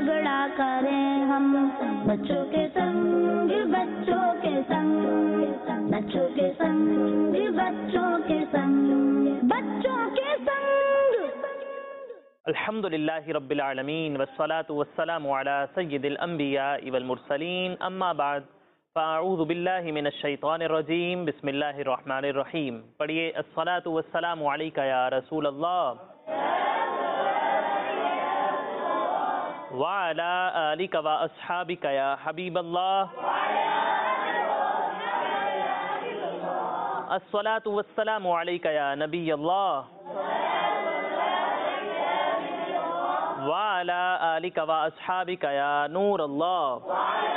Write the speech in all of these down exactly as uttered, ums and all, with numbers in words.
جھگڑا کریں ہم، بچوں کے سنگ بچوں کے سنگ، بچوں کے سنگ بچوں کے سنگ، بچوں کے سنگ۔ الحمدللہ رب العالمین والصلاة والسلام علی سید الانبیاء والمرسلین، اما بعد فاعوذ باللہ من الشیطان الرجیم، بسم اللہ الرحمن الرحیم۔ پڑھیے الصلاة والسلام علیکہ یا رسول اللہ وعلی آلک و اصحابک یا حبیب اللہ، الصلاة والسلام علیکہ یا نبی اللہ وعلی آلک و اصحابک یا نور اللہ۔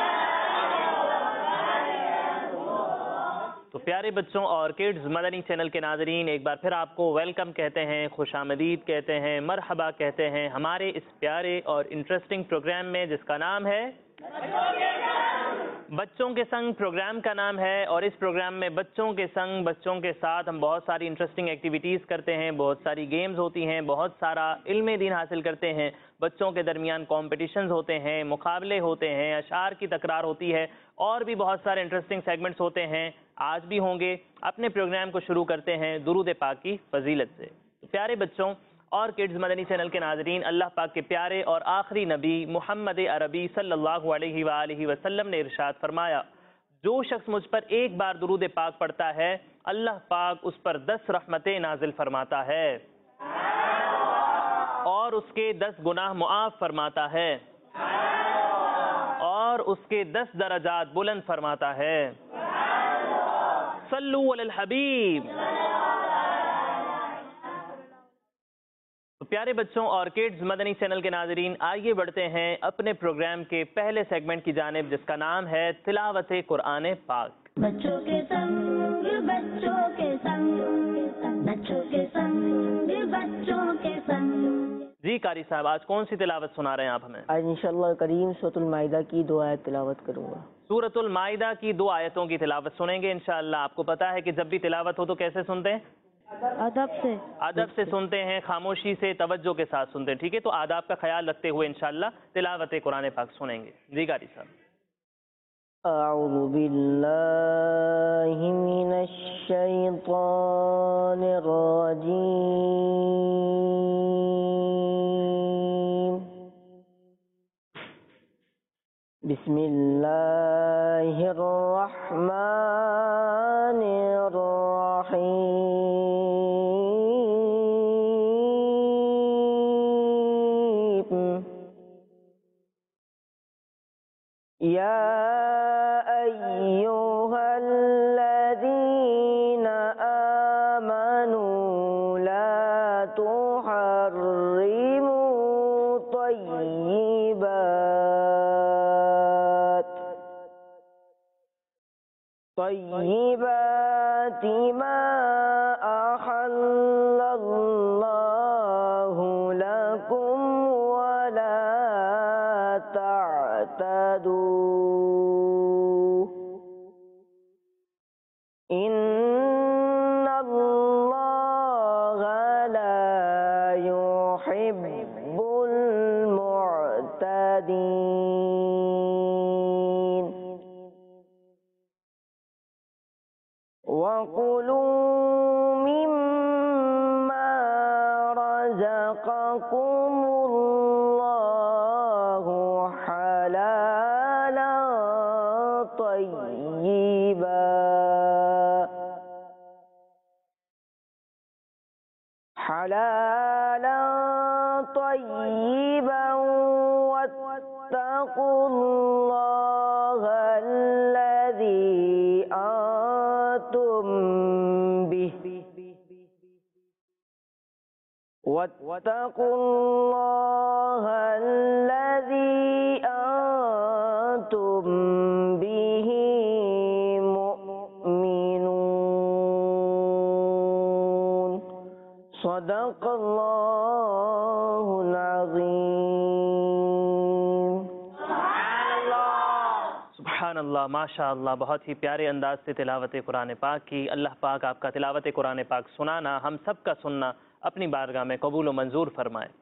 تو پیارے بچوں اور کڈز مدنی چینل کے ناظرین، ایک بار پھر آپ کو ویلکم کہتے ہیں، خوش آمدید کہتے ہیں، مرحبا کہتے ہیں ہمارے اس پیارے اور انٹرسٹنگ پروگرام میں جس کا نام ہے بچوں کے سنگ۔ پروگرام کا نام ہے، اور اس پروگرام میں بچوں کے سنگ، بچوں کے ساتھ ہم بہت ساری انٹرسٹنگ ایکٹیویٹیز کرتے ہیں، بہت ساری گیمز ہوتی ہیں، بہت سارا علم دین حاصل کرتے ہیں، بچوں کے درمیان کمپٹیشنز ہوتے ہیں، مقابلے ہوتے ہیں، اشعار کی تکرار ہوتی ہے، اور بھی بہت سارے انٹرسٹنگ سیگمنٹس ہوتے ہیں، آج بھی ہوں گے۔ اپنے پروگرام کو شروع کرتے ہیں درود پاک کی فضیلت سے۔ پیارے بچوں اور کڈز مدنی چینل کے ناظرین، اللہ پاک کے پیارے اور آخری نبی محمد عربی صلی اللہ علیہ وآلہ وسلم نے ارشاد فرمایا، جو شخص مجھ پر ایک بار درود پاک پڑھتا ہے، اللہ پاک اس پر دس رحمتیں نازل فرماتا ہے اور اس کے دس گناہ معاف فرماتا ہے اور اس کے دس درجات بلند فرماتا ہے۔ صلو علی الحبیب۔ تو پیارے بچوں اور کڈز مدنی چینل کے ناظرین، آئیے بڑھتے ہیں اپنے پروگرام کے پہلے سیگمنٹ کی جانب، جس کا نام ہے تلاوت قرآن پاک۔ بچوں کے سنگ بچوں کے سنگ، بچوں کے سنگ بچوں کے سنگ۔ جی قاری صاحب، آج کون سی تلاوت سنا رہے ہیں آپ ہمیں؟ آج انشاءاللہ کریم سورۃ المائدہ کی دو آیت تلاوت کروں گا۔ سورۃ المائدہ کی دو آیتوں کی تلاوت سنیں گے انشاءاللہ۔ آپ کو پتا ہے کہ جب بھی تلاوت ہو تو کیسے سنتے ہیں؟ ادب سے ادب سے سنتے ہیں، خاموشی سے، توجہ کے ساتھ سنتے ہیں، ٹھیک ہے؟ تو آداب کا خیال رکھتے ہوئے انشاءاللہ تلاوت قرآن پاک سنیں گے۔ جی قاری صاحب۔ اعوذ باللہ من الشیطان الرجیم، بسم اللہ الرحمن الرحیم، یا ایہا الذین آمنوا لا تحرموا طیبات طیبات ما احل اللہ لکم ولا تعتدوا ان اللہ لا يحب المعتدین، وَكُلُوا مِمَّا رَزَقَكُمُ اللَّهُ حَلَالًا طَيِّبًا حَلَالًا طَيِّبًا وَاتَّقُوا اللَّهَ الَّذِي أَنتُم بِهِ وَاتَّقُوا اللَّهَ الَّذِي أَنتُم بِهِ مُؤْمِنُونَ۔ صدق اللہ العظیم۔ سبحان اللہ، ماشاء اللہ، بہت ہی پیارے انداز سے تلاوت قرآن پاک کی۔ اللہ پاک آپ کا تلاوت قرآن پاک سنانا، ہم سب کا سننا اپنی بارگاہ میں قبول و منظور فرمائے۔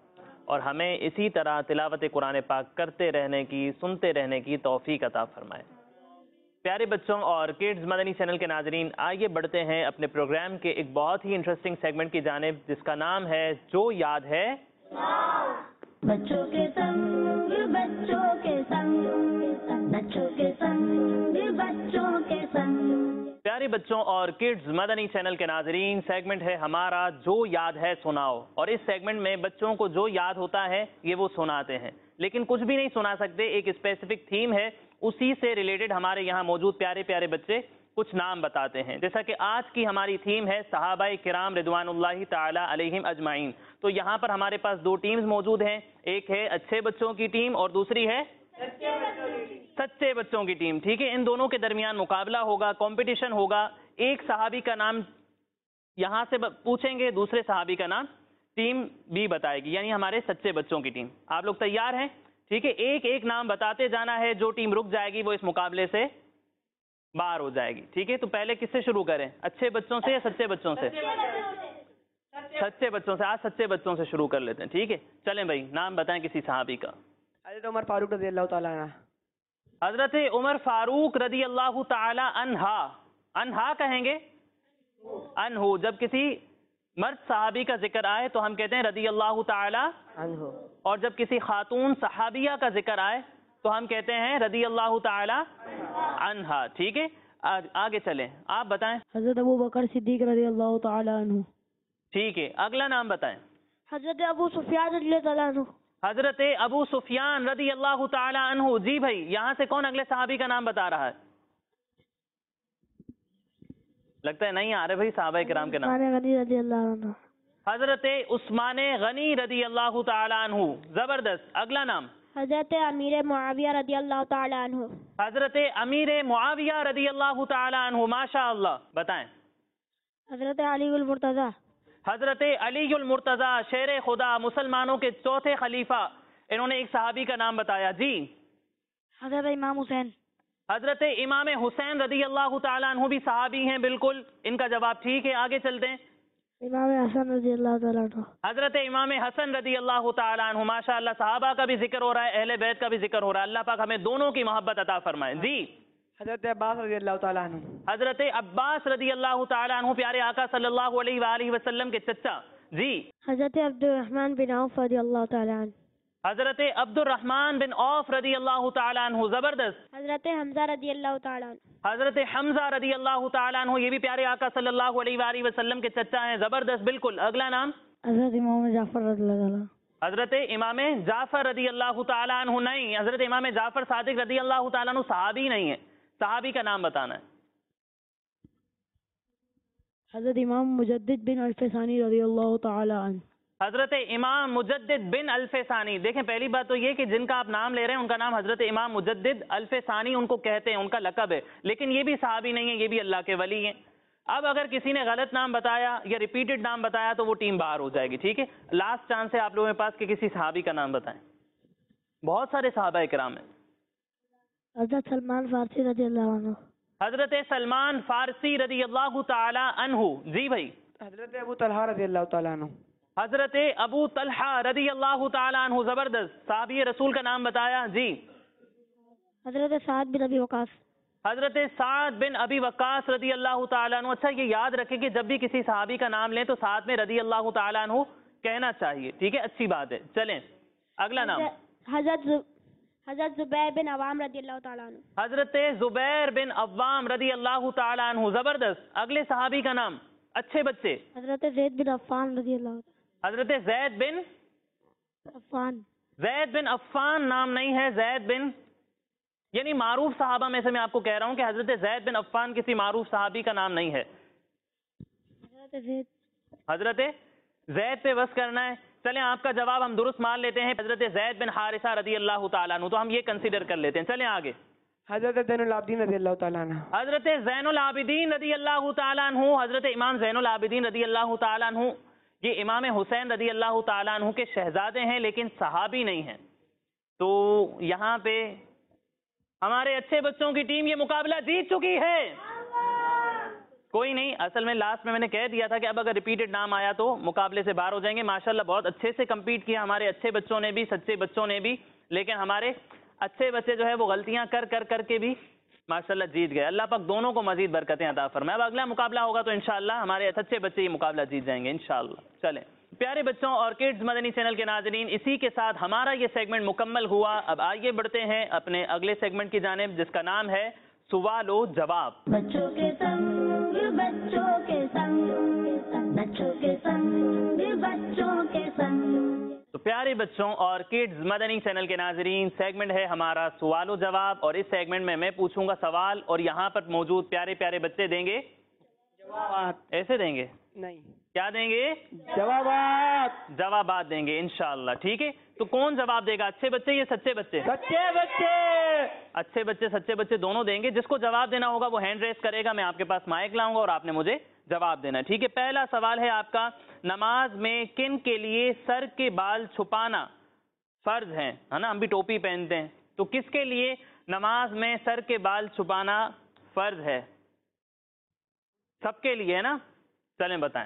اور ہمیں اسی طرح تلاوت قرآن پاک کرتے رہنے کی، سنتے رہنے کی توفیق عطا فرمائے۔ پیارے بچوں اور کڈز مدنی چینل کے ناظرین، آئیے بڑھتے ہیں اپنے پروگرام کے ایک بہت ہی انٹرسٹنگ سیگمنٹ کی جانب، جس کا نام ہے جو یاد ہے۔ بچوں کے سنگ بچوں کے سنگ بچوں کے سنگ بچوں کے سنگ۔ پیارے بچوں اور کڈز مدنی چینل کے ناظرین، سیگمنٹ ہے ہمارا جو یاد ہے سناؤ، اور اس سیگمنٹ میں بچوں کو جو یاد ہوتا ہے یہ وہ سناتے ہیں، لیکن کچھ بھی نہیں سنا سکتے، ایک اسپیسیفک تھیم ہے، اسی سے ریلیٹڈ ہمارے یہاں موجود پیارے پیارے بچے کچھ نام بتاتے ہیں۔ جیسا کہ آج کی ہماری تھیم ہے صحابہ کرام رضوان اللہ تعالی علیہم اجمعین، تو یہاں پر ہمارے پاس دو ٹیمز موجود ہیں، ایک ہے اچھے بچوں کی ٹیم اور دوسری ہے سچے بچوں کی ٹیم، ٹھیک ہے۔ ان دونوں کے درمیان مقابلہ ہوگا، کمپٹیشن ہوگا، ایک صحابی کا نام یہاں سے پوچھیں گے، دوسرے صحابی کا نام ٹیم بھی بتائے گی، یعنی ہمارے سچے بچوں کی ٹیم۔ آپ لوگ تیار ہیں؟ ٹھیک ہے، ایک ایک نام بتاتے جانا ہے، جو ٹیم رک جائے گی وہ اس مقابلے سے باہر ہو جائے گی، ٹھیک ہے۔ تو پہلے کس سے شروع کریں، اچھے بچوں سے یا سچے بچوں سے؟ سچے بچوں سے، آج سچے بچوں سے شروع کر لیتے ہیں، ٹھیک ہے۔ چلیں بھائی، نام بتائیں کسی صحابی کا۔ حضرت عمر فاروق رضی اللہ تعالیٰ عنہ۔ حضرت عمر فاروق رضی اللہ تعالی عنہا، عنہا کہیں گے، عنہ۔ جب کسی مرد صحابی کا ذکر آئے تو ہم کہتے ہیں رضی اللہ تعالی عنہ، اور جب کسی خاتون صحابیہ کا ذکر آئے تو ہم کہتے ہیں رضی اللہ تعالی عنہا، ٹھیک ہے۔ آگے چلیں، آپ بتائیں۔ حضرت ابو بکر صدیق رضی اللہ تعالی عنہ۔ ٹھیک ہے، اگلا نام بتائیں۔ حضرت ابو سفیان رضی اللہ تعالی عنہ۔ حضرت ابو سفیان رضی اللہ تعالی عنہ۔ جی بھائی، یہاں سے کون اگلے صحابی کا نام بتا رہا ہے؟ لگتا ہے نہیں آ رہے بھائی صحابہ کرام کے نام۔ عثمان غنی رضی اللہ عنہ۔ حضرت عثمان غنی رضی اللہ تعالی عنہ، زبردست۔ اگلا نام۔ حضرت امیر معاویہ رضی اللہ تعالی عنہ۔ حضرت امیر معاویہ رضی اللہ تعالی عنہ، ماشاء اللہ، بتائیں۔ حضرت علی المرتضی۔ حضرت علی المرتضی، شیر خدا، مسلمانوں کے چوتھے خلیفہ، انہوں نے ایک صحابی کا نام بتایا۔ جی۔ حضرت امام حسین۔ حضرت امام حسین رضی اللہ تعالیٰ عنہ بھی صحابی ہیں، بالکل ان کا جواب ٹھیک ہے۔ آگے چلتے ہیں۔ امام حسن رضی اللہ تعالیٰ عنہ۔ حضرت امام حسن رضی اللہ تعالیٰ عنہ، ماشاء اللہ، صحابہ کا بھی ذکر ہو رہا ہے، اہل بیت کا بھی ذکر ہو رہا ہے، اللہ پاک ہمیں دونوں کی محبت عطا فرمائے۔ جی۔ حضرت عباس رضی اللہ تعالیٰ عنہ۔ حضرت عباس رضی اللہ تعالیٰ عنہ، پیارے آقا صلی اللہ علیہ وآلہ وسلم کے چچا۔ جی۔ حضرت عبد الرحمن بن عوف رضی اللہ تعالیٰ عنہ۔ حضرت عبد الرحمن بن عوف رضی اللہ تعالیٰ عنہ، زبردست۔ حضرت حمزہ رضی اللہ تعالیٰ عنہ۔ حضرت حمزہ رضی اللہ تعالیٰ عنہ، یہ بھی پیارے آقا صلی اللہ علیہ وآلہ وسلم کے چچا ہیں، زبردست، بالکل۔ اگلا نام۔ حضرت امام جعفر رضی اللہ عنہ۔ حضرت امام جعفر رضی اللہ تعالیٰ عنہ نہیں، حضرت امام جعفر صادق رضی اللہ تعالیٰ عنہ صحابی نہیں ہے، صحابی کا نام بتانا ہے۔ حضرت امام مجدد بن الفسانی رضی اللہ تعالی عنہ۔ حضرت امام مجدد بن الفسانی، دیکھیں پہلی بات تو یہ کہ جن کا آپ نام لے رہے ہیں ان کا نام حضرت امام مجدد الفسانی ان کو کہتے ہیں، ان کا لقب ہے، لیکن یہ بھی صحابی نہیں ہے، یہ بھی اللہ کے ولی ہیں۔ اب اگر کسی نے غلط نام بتایا یا ریپیٹڈ نام بتایا تو وہ ٹیم باہر ہو جائے گی، ٹھیک ہے۔ لاسٹ چانس ہے آپ لوگوں کے پاس کہ کسی صحابی کا نام بتائیں، بہت سارے صحابہ کرام ہیں۔ حضرت سلمان فارسی رضی اللہ عنہ۔ حضرت سلمان فارسی رضی اللہ تعالی عنہ۔ جی بھائی۔ حضرت ابو طلحہ رضی اللہ تعالیٰ عنہ۔ حضرت ابو طلحہ رضی اللہ تعالیٰ عنہ، زبردست، صحابی رسول کا نام بتایا۔ جی۔ حضرت سعد بن ابی وقاص۔ حضرت سعد بن ابی وقاص رضی اللہ تعالیٰ عنہ۔ اچھا یہ یاد رکھیں کہ جب بھی کسی صحابی کا نام لیں تو ساتھ میں رضی اللہ تعالیٰ عنہ کہنا چاہیے، ٹھیک ہے، اچھی بات ہے۔ چلیں اگلا نام۔ حضرت حضرت زبیر بن عوام رضی اللہ تعالیٰ عنہ۔ حضرت زبیر بن عوام رضی اللہ تعالیٰ عنہ، زبردست۔ اگلے صحابی کا نام، اچھے بچے۔ حضرت زید بن عفان رضی اللہ عنہ۔ حضرت زید بن عفان۔ زید بن عفان نام نہیں ہے، زید بن، یعنی معروف صحابہ میں سے میں آپ کو کہہ رہا ہوں کہ حضرت زید بن عفان کسی معروف صحابی کا نام نہیں ہے۔ حضرت زید حضرت زید پہ بس کرنا ہے۔ چلیں آپ کا جواب ہم درست مان لیتے ہیں، حضرت زید بن حارثہ رضی اللہ تعالیٰ عنہ، تو ہم یہ کنسیڈر کر لیتے ہیں۔ چلیں آگے۔ حضرت زین العابدین رضی اللہ تعالیٰ عنہ۔ حضرت زین العابدین رضی اللہ تعالیٰ عنہ، حضرت امام زین العابدین رضی اللہ تعالیٰ عنہ، یہ امام حسین رضی اللہ تعالیٰ عنہ کے شہزادے ہیں لیکن صحابی نہیں ہیں۔ تو یہاں پہ ہمارے اچھے بچوں کی ٹیم یہ مقابلہ جیت چکی ہے۔ کوئی نہیں, اصل میں لاسٹ میں میں نے کہہ دیا تھا کہ اب اگر ریپیٹڈ نام آیا تو مقابلے سے باہر ہو جائیں گے. ماشاءاللہ بہت اچھے سے کمپیٹ کیا ہمارے اچھے بچوں نے بھی, سچے بچوں نے بھی, لیکن ہمارے اچھے بچے جو ہے وہ غلطیاں کر کر کر کے بھی ماشاءاللہ جیت گئے. اللہ پاک دونوں کو مزید برکتیں عطا فرمائے. اب اگلا مقابلہ ہوگا تو انشاءاللہ ہمارے سچے بچے یہ مقابلہ جیت جائیں گے انشاءاللہ. چلیں پیارے بچوں اور کڈز مدنی چینل کے ناظرین, اسی کے ساتھ ہمارا یہ سیگمنٹ مکمل ہوا. اب آئیے بڑھتے ہیں اپنے اگلے سیگمنٹ کی جانب, جس کا نام ہے سوال و جواب. بچوں کے سنگ بچوں کے سنگ بچوں کے سنگ بچوں کے سنگ. تو پیارے بچوں اور کڈز مدنی چینل کے ناظرین, سیگمنٹ ہے ہمارا سوال و جواب, اور اس سیگمنٹ میں میں پوچھوں گا سوال اور یہاں پر موجود پیارے پیارے بچے دیں گے جوابات. ایسے دیں گے؟ نہیں, کیا دیں گے؟ جوابات. جوابات دیں گے انشاءاللہ. ٹھیک ہے, تو کون جواب دے گا؟ اچھے بچے یا سچے بچے؟ سچے بچے. اچھے بچے سچے بچے دونوں دیں گے. جس کو جواب دینا ہوگا وہ ہینڈ ریس کرے گا, میں آپ کے پاس مائک لاؤں گا اور آپ نے مجھے جواب دینا ہے. ٹھیک ہے, پہلا سوال ہے آپ کا, نماز میں کن کے لیے سر کے بال چھپانا فرض ہے؟ ہے نا, ہم بھی ٹوپی پہنتے ہیں, تو کس کے لیے نماز میں سر کے بال چھپانا فرض ہے؟ سب کے لیے ہے نا؟ چلیں بتائیں.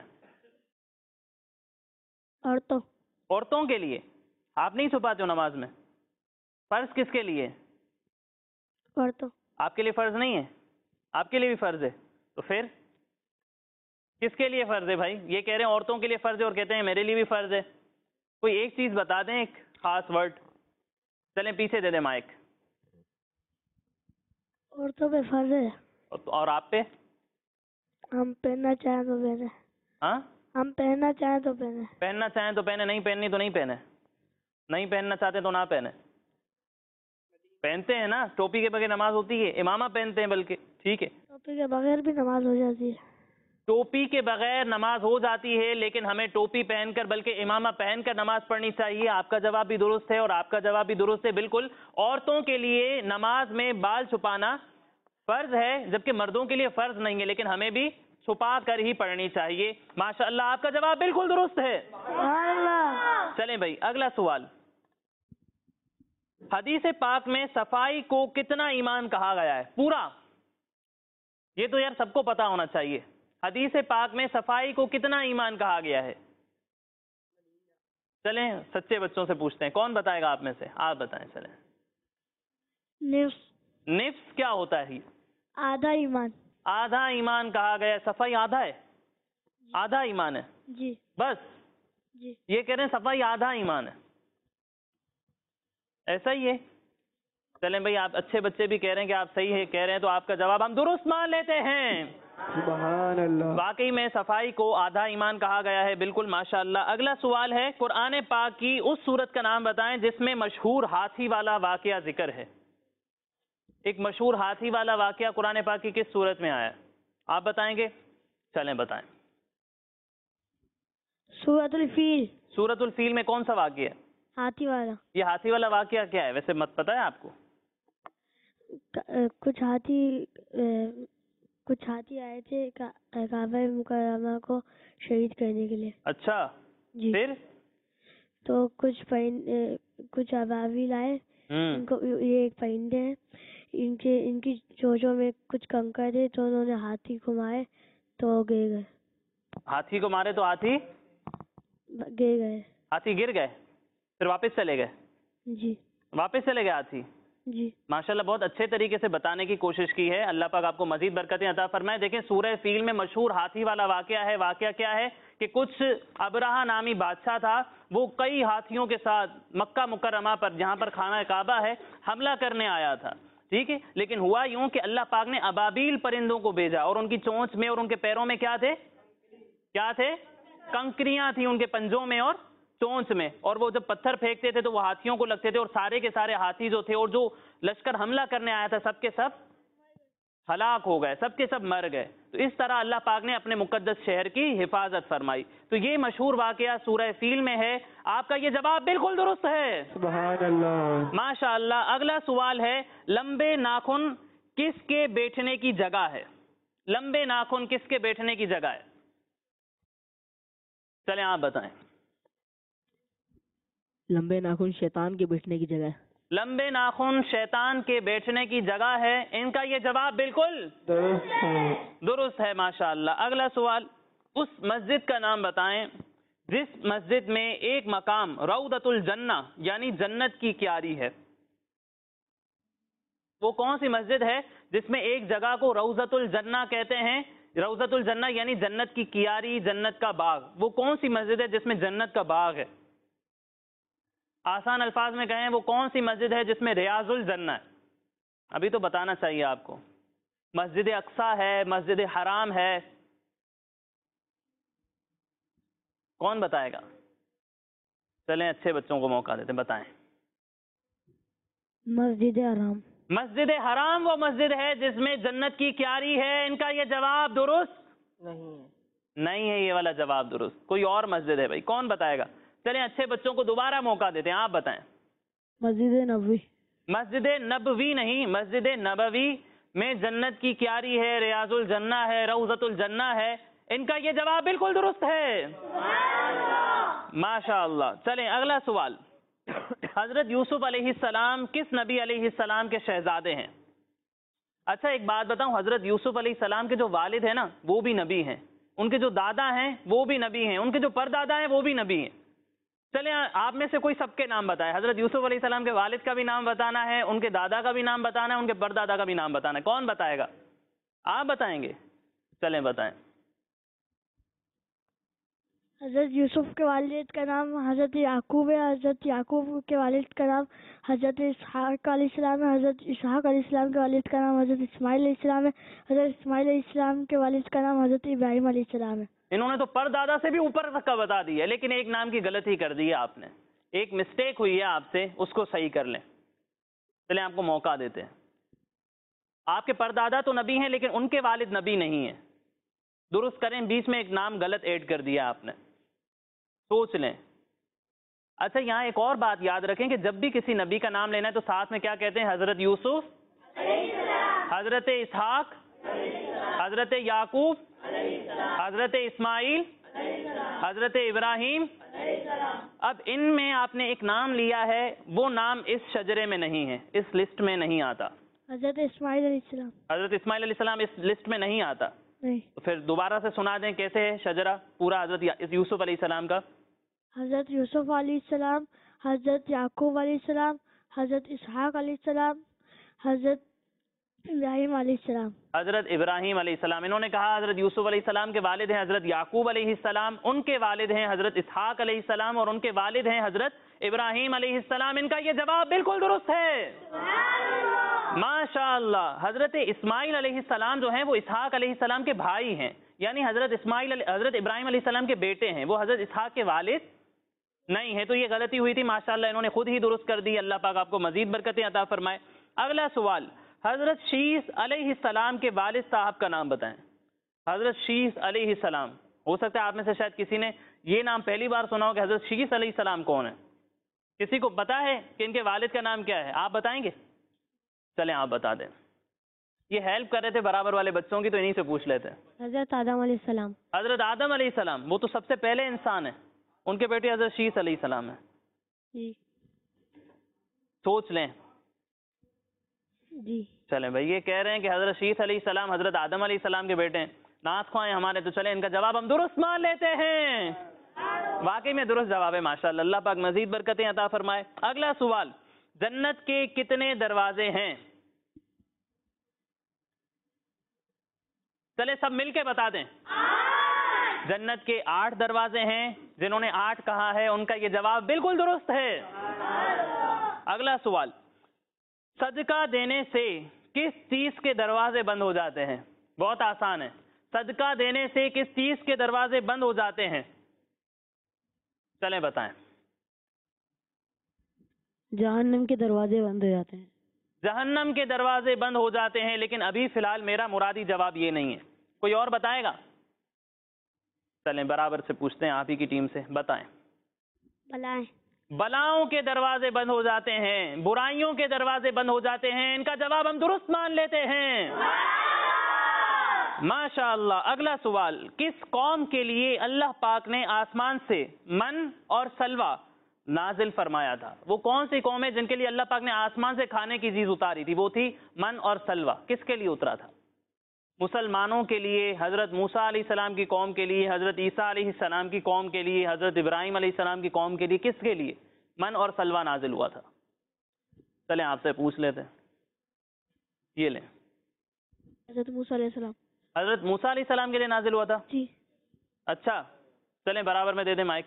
عورتوں. عورتوں کے لیے. آپ نہیں چھپاتے ہو نماز میں؟ فرض کس کے لیے؟ عورتوں. آپ کے لیے فرض نہیں ہے؟ آپ کے لیے بھی فرض ہے, تو پھر کس کے لیے فرض ہے بھائی؟ یہ کہہ رہے ہیں عورتوں کے لیے فرض ہے اور کہتے ہیں میرے لیے بھی فرض ہے. کوئی ایک چیز بتا دیں, ایک خاص ورڈ. چلیں پیچھے دے دیں مائک. عورتوں پہ فرض ہے, اور آپ پہ؟ ہم پہننا چاہیں تو پہنے. ہاں, ہم پہننا چاہیں تو پہنے. پہننا چاہیں تو پہنے, نہیں پہننی تو نہیں پہنے, نہیں پہننا چاہتے تو نہ پہنے. پہنتے ہیں نا, ٹوپی کے بغیر نماز ہوتی ہے, امامہ پہنتے ہیں بلکہ. ٹھیک ہے, ٹوپی کے بغیر بھی نماز ہو جاتی ہے. ٹوپی کے بغیر نماز ہو جاتی ہے, لیکن ہمیں ٹوپی پہن کر بلکہ امامہ پہن کر نماز پڑھنی چاہیے. آپ کا جواب بھی درست ہے اور آپ کا جواب بھی درست ہے بالکل. عورتوں کے لیے نماز میں بال چھپانا فرض ہے, جبکہ مردوں کے لیے فرض نہیں ہے, لیکن ہمیں بھی چھپا کر ہی پڑھنی چاہیے. ماشاءاللہ آپ کا جواب بالکل درست ہے. چلیں بھائی اگلا سوال. حدیث پاک میں صفائی کو کتنا ایمان کہا گیا ہے؟ پورا. یہ تو یار سب کو پتا ہونا چاہیے. حدیث پاک میں صفائی کو کتنا ایمان کہا گیا ہے؟ چلیں سچے بچوں سے پوچھتے ہیں, کون بتائے گا آپ میں سے؟ آپ بتائیں. چلیں. نفس. نفس کیا ہوتا ہے؟ آدھا ایمان. آدھا ایمان کہا گیا. صفائی آدھا ہے؟ آدھا ایمان ہے جی. بس؟ جی. یہ کہہ رہے ہیں صفائی آدھا ایمان ہے, ایسا ہی ہے؟ چلیں بھائی, آپ اچھے بچے بھی کہہ رہے ہیں کہ آپ صحیح ہے کہہ رہے ہیں, تو آپ کا جواب ہم درست مان لیتے ہیں. سبحان اللہ. واقعی میں صفائی کو آدھا ایمان کہا گیا ہے, بالکل ماشاءاللہ. اگلا سوال ہے, قرآن پاک کی اس سورت کا نام بتائیں جس میں مشہور ہاتھی والا واقعہ ذکر ہے. ایک مشہور ہاتھی والا واقعہ قرآن پاک کی کس سورت میں آیا ہے؟ آپ بتائیں گے؟ چلیں بتائیں. سورۃ الفیل. سورت الفیل میں کون سا واقعہ ہے؟ ہاتھی والا. یہ ہاتھی والا واقعہ کیا ہے ویسے, مت پتہ ہے آپ کو؟ کچھ ہاتھی کچھ ہاتھی آئے تھے کعبہ مکرمہ کو شہید کرنے کے لیے. اچھا جی. پھر؟ تو کچھ پرندے کچھ ابابیل آئے, ان کو یہ ایک پرندے ہیں, ان کے ان کی چونچوں میں کچھ کنکر تھے, تو انہوں نے ہاتھی کو مارے تو وہ گر گئے. ہاتھی کو مارے تو ہاتھی گر گئے. ہاتھی گر گئے, پھر واپس چلے گئے؟ جی. واپس چلے گئے ہاتھی. جی. ماشاءاللہ بہت اچھے طریقے سے بتانے کی کوشش کی ہے, اللہ پاک آپ کو مزید برکتیں عطا فرمائے. دیکھیں سورہ فیل میں مشہور ہاتھی والا واقعہ ہے. واقعہ کیا ہے کہ کچھ ابرہہ نامی بادشاہ تھا, وہ کئی ہاتھیوں کے ساتھ مکہ مکرمہ پر جہاں پر خانہ کعبہ ہے حملہ کرنے آیا تھا. ٹھیک ہے, لیکن ہوا یوں کہ اللہ پاک نے ابابیل پرندوں کو بھیجا, اور ان کی چونچ میں اور ان کے پیروں میں کیا تھے؟ کیا تھے؟ کنکریاں تھیں ان کے پنجوں میں اور چونچ میں, اور وہ جب پتھر پھینکتے تھے تو وہ ہاتھیوں کو لگتے تھے, اور سارے کے سارے ہاتھی جو تھے اور جو لشکر حملہ کرنے آیا تھا سب کے سب ہلاک ہو گئے, سب کے سب مر گئے. تو اس طرح اللہ پاک نے اپنے مقدس شہر کی حفاظت فرمائی. تو یہ مشہور واقعہ سورہ فیل میں ہے. آپ کا یہ جواب بالکل درست ہے. سبحان اللہ. ماشاءاللہ. اگلا سوال ہے, لمبے ناخن کس کے بیٹھنے کی جگہ ہے؟ لمبے ناخن کس کے بیٹھنے کی جگہ ہے؟ چلیں آپ بتائیں. لمبے ناخن شیطان کے بیٹھنے کی جگہ ہے. لمبے ناخن شیطان کے بیٹھنے کی جگہ ہے، ان کا یہ جواب بالکل درست ہے۔ درست ہے ماشاءاللہ۔ اگلا سوال، اس مسجد کا نام بتائیں جس مسجد میں ایک مقام روضۃ الجنہ یعنی جنت کی کیاری ہے۔ وہ کون سی مسجد ہے جس میں ایک جگہ کو روضۃ الجنہ کہتے ہیں؟ روضۃ الجنہ یعنی جنت کی کیاری، جنت کا باغ۔ وہ کون سی مسجد ہے جس میں جنت کا باغ ہے؟ آسان الفاظ میں کہیں وہ کون سی مسجد ہے جس میں ریاض الجنہ ہے؟ ابھی تو بتانا چاہیے آپ کو۔ مسجد اقصی ہے، مسجد حرام ہے، کون بتائے گا؟ چلیں اچھے بچوں کو موقع دیتے، بتائیں۔ مسجد حرام۔ مسجد حرام وہ مسجد ہے جس میں جنت کی کیاری ہے، ان کا یہ جواب درست نہیں ہے۔ نہیں ہے، یہ والا جواب درست۔ کوئی اور مسجد ہے بھائی، کون بتائے گا؟ چلیں اچھے بچوں کو دوبارہ موقع دیتے ہیں، آپ بتائیں۔ مسجد نبوی۔ مسجد نبوی نہیں، مسجد نبوی میں جنت کی کیاری ہے، ریاض الجنہ ہے، روضۃ الجنہ ہے، ان کا یہ جواب بالکل درست ہے۔ ماشاء اللہ۔ چلیں اگلا سوال، حضرت یوسف علیہ السلام کس نبی علیہ السلام کے شہزادے ہیں؟ اچھا ایک بات بتاؤں، حضرت یوسف علیہ السلام کے جو والد ہیں نا وہ بھی نبی ہیں، ان کے جو دادا ہیں وہ بھی نبی ہیں، ان کے جو پردادا ہیں وہ بھی نبی ہیں۔ چلیں آپ میں سے کوئی سب کے نام بتائے۔ حضرت یوسف علیہ السلام کے والد کا بھی نام بتانا ہے، ان کے دادا کا بھی نام بتانا ہے، ان کے پردادا کا بھی نام بتانا ہے، کون بتائے گا؟ آپ بتائیں گے؟ چلیں بتائیں۔ حضرت یوسف کے والد کا نام حضرت یعقوب ہے، حضرت یعقوب کے والد کا نام حضرت اسحاق علیہ السلام ہے، حضرت اسحاق علیہ السلام کے والد کا نام حضرت اسماعیل علیہ السلام ہے، حضرت اسماعیل علیہ السلام کے والد کا نام حضرت ابراہیم علیہ السلام ہے۔ انہوں نے تو پردادا سے بھی اوپر تک کا بتا دیا، لیکن ایک نام کی غلطی کر دی ہے آپ نے، ایک مسٹیک ہوئی ہے آپ سے، اس کو صحیح کر لیں۔ چلیں آپ کو موقع دیتے ہیں۔ آپ کے پردادا تو نبی ہیں لیکن ان کے والد نبی نہیں ہیں، درست کریں، بیچ میں ایک نام غلط ایڈ کر دیا آپ نے، سوچ لیں۔ اچھا یہاں ایک اور بات یاد رکھیں کہ جب بھی کسی نبی کا نام لینا ہے تو ساتھ میں کیا کہتے ہیں؟ حضرت یوسف، حضرت اسحاق، حضرت یعقوب، حضرت اسماعیل، حضرت ابراہیم۔ اب ان میں آپ نے ایک نام لیا ہے، وہ نام اس شجرے میں نہیں ہے، اس لسٹ میں نہیں آتا۔ حضرت اسماعیل علیہ السلام۔ حضرت اسماعیل علیہ السلام اس لسٹ میں نہیں آتا۔ نہیں۔ تو پھر دوبارہ سے سنا دیں کیسے ہے شجرہ پورا حضرت یوسف علیہ السلام کا؟ حضرت یوسف علیہ السلام، حضرت یعقوب علیہ السلام، حضرت اسحاق علیہ السلام، حضرت ابراہیم علیہ السلام۔ حضرت ابراہیم علیہ السلام۔ انہوں نے کہا حضرت یوسف علیہ السلام کے والد ہیں حضرت یعقوب علیہ السلام، ان کے والد ہیں حضرت اسحاق علیہ السلام، اور ان کے والد ہیں حضرت ابراہیم علیہ السلام۔ ان کا یہ جواب بالکل درست ہے، ماشاء اللہ۔ حضرت اسماعیل علیہ السلام جو ہیں وہ اسحاق علیہ السلام کے بھائی ہیں، یعنی حضرت اسماعیل حضرت ابراہیم علیہ السلام کے بیٹے ہیں، وہ حضرت اسحاق کے والد نہیں ہے۔ تو یہ غلطی ہوئی تھی، ماشاءاللہ انہوں نے خود ہی درست کر دی، اللہ پاک آپ کو مزید برکتیں عطا فرمائے۔ اگلا سوال، حضرت شیس علیہ السلام کے والد صاحب کا نام بتائیں۔ حضرت شیس علیہ السلام، ہو سکتا ہے آپ میں سے شاید کسی نے یہ نام پہلی بار سنا ہو کہ حضرت شیس علیہ السلام کون ہے؟ کسی کو پتا ہے کہ ان کے والد کا نام کیا ہے؟ آپ بتائیں گے؟ چلیں آپ بتا دیں، یہ ہیلپ کر رہے تھے برابر والے بچوں کی تو انہی سے پوچھ لیتے ہیں۔ حضرت آدم علیہ السلام۔ حضرت آدم علیہ السلام، وہ تو سب سے پہلے انسان ہے، ان کے بیٹے حضرت شیس علیہ السلام ہیں۔ جی سوچ لیں۔ جی چلیں بھائی، یہ کہہ رہے ہیں کہ حضرت شیس علیہ السلام حضرت آدم علیہ السلام کے بیٹے ہیں، ناز خواہ ہیں ہمارے، تو چلیں ان کا جواب ہم درست مان لیتے ہیں۔ واقعی میں درست جواب ہے، ماشاءاللہ، اللہ پاک مزید برکتیں عطا فرمائے۔ اگلا سوال، جنت کے کتنے دروازے ہیں؟ چلے سب مل کے بتا دیں۔ جنت کے آٹھ دروازے ہیں، جنہوں نے آٹھ کہا ہے ان کا یہ جواب بالکل درست ہے۔ اگلا سوال، صدقہ دینے سے کس چیز کے دروازے بند ہو جاتے ہیں؟ بہت آسان ہے، صدقہ دینے سے کس چیز کے دروازے بند ہو جاتے ہیں؟ چلیں بتائیں۔ جہنم کے دروازے بند ہو جاتے ہیں۔ جہنم کے دروازے بند ہو جاتے ہیں، لیکن ابھی فی الحال میرا مرادی جواب یہ نہیں ہے، کوئی اور بتائے گا؟ چلیں برابر سے پوچھتے ہیں آپ ہی کی ٹیم سے، بتائیں۔ بلائیں۔ بلاؤں کے دروازے بند ہو جاتے ہیں، برائیوں کے دروازے بند ہو جاتے ہیں، ان کا جواب ہم درست مان لیتے ہیں، ماشاءاللہ۔ اگلا سوال، کس قوم کے لیے اللہ پاک نے آسمان سے من اور سلوہ نازل فرمایا تھا. وہ کون سی قوم ہے جن کے لیے اللہ پاک نے آسمان سے کھانے کی چیز اتاری تھی؟ وہ تھی من اور سلوہ. کس کے لیے اترا تھا؟ مسلمانوں کے لیے، حضرت موسیٰ علیہ السلام کی قوم کے لیے، حضرت عیسیٰ علیہ السلام کی قوم کے لیے، حضرت ابراہیم علیہ السلام کی قوم کے لیے. کس کے لیے من اور سلوہ نازل ہوا تھا؟ چلیں آپ سے پوچھ لیتے ہیں. یہ لیں. حضرت موسیٰ علیہ السلام. حضرت موسیٰ علیہ السلام کے لیے نازل ہوا تھا؟ جی. اچھا چلیں برابر میں دے دیں مائک.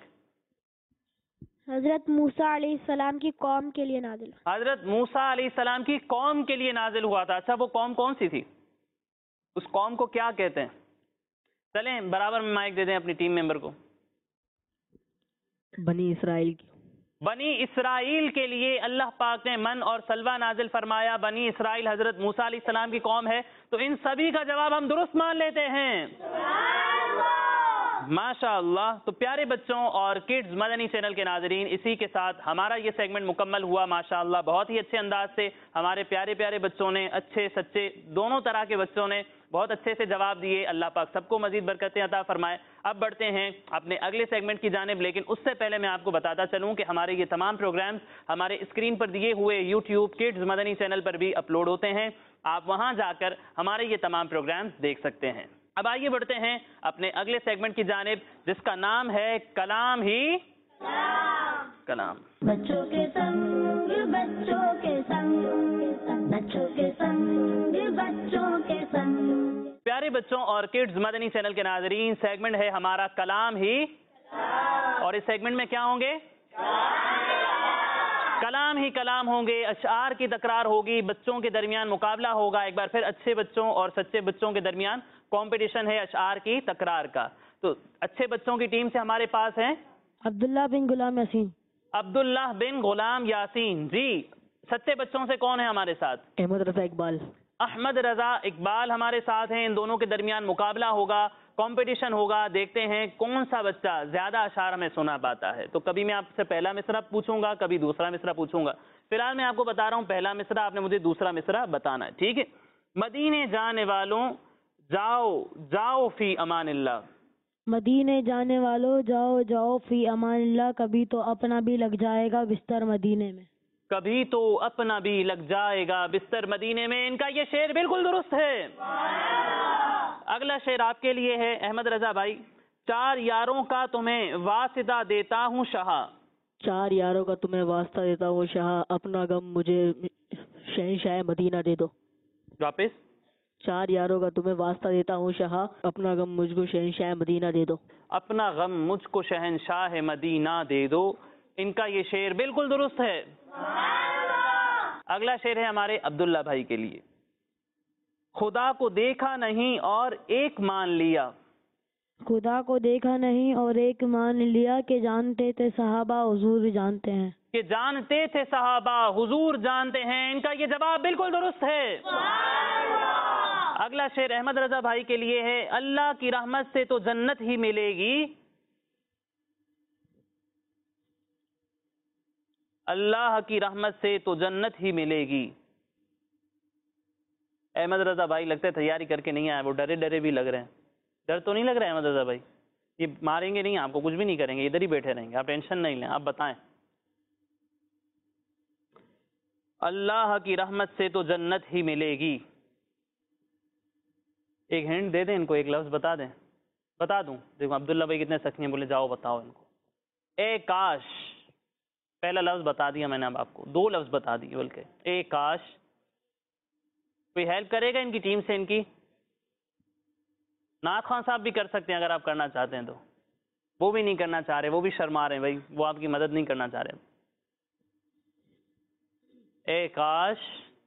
حضرت موسیٰ علیہ السلام کی قوم کے لیے نازل. حضرت موسیٰ علیہ السلام کی قوم کے لیے نازل ہوا تھا. اچھا وہ قوم کون سی تھی؟ اس قوم کو کیا کہتے ہیں؟ چلیں برابر میں مائک دے دیں اپنی ٹیم ممبر کو. بنی اسرائیل کی. بنی اسرائیل کے لیے اللہ پاک نے من اور سلوہ نازل فرمایا. بنی اسرائیل حضرت موسیٰ علیہ السلام کی قوم ہے. تو ان سبھی کا جواب ہم درست مان لیتے ہیں. ماشاء اللہ. تو پیارے بچوں اور کڈز مدنی چینل کے ناظرین، اسی کے ساتھ ہمارا یہ سیگمنٹ مکمل ہوا. ماشاء اللہ بہت ہی اچھے انداز سے ہمارے پیارے پیارے بچوں نے، اچھے سچے دونوں طرح کے بچوں نے بہت اچھے سے جواب دیے. اللہ پاک سب کو مزید برکتیں عطا فرمائے. اب بڑھتے ہیں اپنے اگلے سیگمنٹ کی جانب، لیکن اس سے پہلے میں آپ کو بتاتا چلوں کہ ہمارے یہ تمام پروگرامز ہمارے اسکرین پر دیے ہوئے یوٹیوب کڈز مدنی چینل پر بھی اپلوڈ ہوتے ہیں. آپ وہاں جا کر ہمارے یہ تمام پروگرامز دیکھ سکتے ہیں. اب آئیے بڑھتے ہیں اپنے اگلے سیگمنٹ کی جانب، جس کا نام ہے کلام ہی کلام. بچوں کے سنگ بچوں کے سنگ بچوں کے سنگ بچوں کے سنگ. پیارے بچوں اور کڈز مدنی چینل کے ناظرین، سیگمنٹ ہے ہمارا کلام ہی، اور اس سیگمنٹ میں کیا ہوں گے؟ کلام ہی کلام ہوں گے. اشعار کی تکرار ہوگی، بچوں کے درمیان مقابلہ ہوگا. ایک بار پھر اچھے بچوں اور سچے بچوں کے درمیان کمپٹیشن ہے اشعار کی تکرار کا. تو اچھے بچوں کی ٹیم سے ہمارے پاس ہیں عبداللہ بن غلام یاسین. عبداللہ بن غلام یاسین جی. سچے بچوں سے کون ہے ہمارے ساتھ؟ احمد رضا اقبال. احمد رضا اقبال ہمارے ساتھ ہیں. ان دونوں کے درمیان مقابلہ ہوگا، کمپٹیشن ہوگا. دیکھتے ہیں کون سا بچہ زیادہ اشعار ہمیں سنا پاتا ہے. تو کبھی میں آپ سے پہلا مصرع پوچھوں گا، کبھی دوسرا مصرع پوچھوں گا. فی الحال میں آپ کو بتا رہا ہوں پہلا مصرع، آپ نے مجھے دوسرا مصرع بتانا ہے. ٹھیک ہے؟ مدینے جانے والوں جاؤ جاؤ فی امان اللہ. مدینے جانے والوں جاؤ جاؤ فی امان اللہ. کبھی تو اپنا بھی لگ جائے گا بستر مدینے میں. کبھی تو اپنا بھی لگ جائے گا بستر مدینے میں. ان کا یہ شعر بالکل درست ہے. اگلا شعر آپ کے لیے ہے احمد رضا بھائی. چار یاروں کا تمہیں واسطہ دیتا ہوں شاہ. چار یاروں کا تمہیں واسطہ دیتا ہوں شاہ. اپنا غم مجھے شہنشاہ مدینہ دے دو. واپس. چار یاروں کا تمہیں واسطہ دیتا ہوں شاہ. اپنا غم مجھ کو شہنشاہ مدینہ دے دو. اپنا غم مجھ کو شہنشاہ مدینہ دے دو. ان کا یہ شعر بالکل درست ہے. اگلا شعر ہے ہمارے عبداللہ بھائی کے لیے. خدا کو دیکھا نہیں اور ایک مان لیا. خدا کو دیکھا نہیں اور ایک مان لیا کہ جانتے تھے صحابہ حضور جانتے ہیں. کہ جانتے تھے صحابہ حضور جانتے ہیں. ان کا یہ جواب بالکل درست ہے. اگلا شعر احمد رضا بھائی کے لیے ہے. اللہ کی رحمت سے تو جنت ہی ملے گی. اللہ کی رحمت سے تو جنت ہی ملے گی. احمد رضا بھائی لگتا ہے تیاری کر کے نہیں آئے، وہ ڈرے ڈرے بھی لگ رہے ہیں. ڈر تو نہیں لگ رہا ہے احمد رضا بھائی؟ یہ ماریں گے نہیں آپ کو، کچھ بھی نہیں کریں گے، ادھر ہی بیٹھے رہیں گے، آپ ٹینشن نہیں لیں. آپ بتائیں. اللہ کی رحمت سے تو جنت ہی ملے گی. ایک ہنٹ دے دیں ان کو، ایک لفظ بتا دیں. بتا دوں؟ دیکھو عبداللہ بھائی کتنے سخت ہیں، بولے جاؤ بتاؤ ان کو. اے کاش. پہلا لفظ بتا دیا میں نے اب آپ کو، دو لفظ بتا دیے بلکہ. اے کاش. کوئی ہیلپ کرے گا ان کی ٹیم سے؟ ان کی نعت خان صاحب بھی کر سکتے ہیں اگر آپ کرنا چاہتے ہیں تو. وہ بھی نہیں کرنا چاہ رہے، وہ بھی شرما رہے ہیں بھائی، وہ آپ کی مدد نہیں کرنا چاہ رہے. اے کاش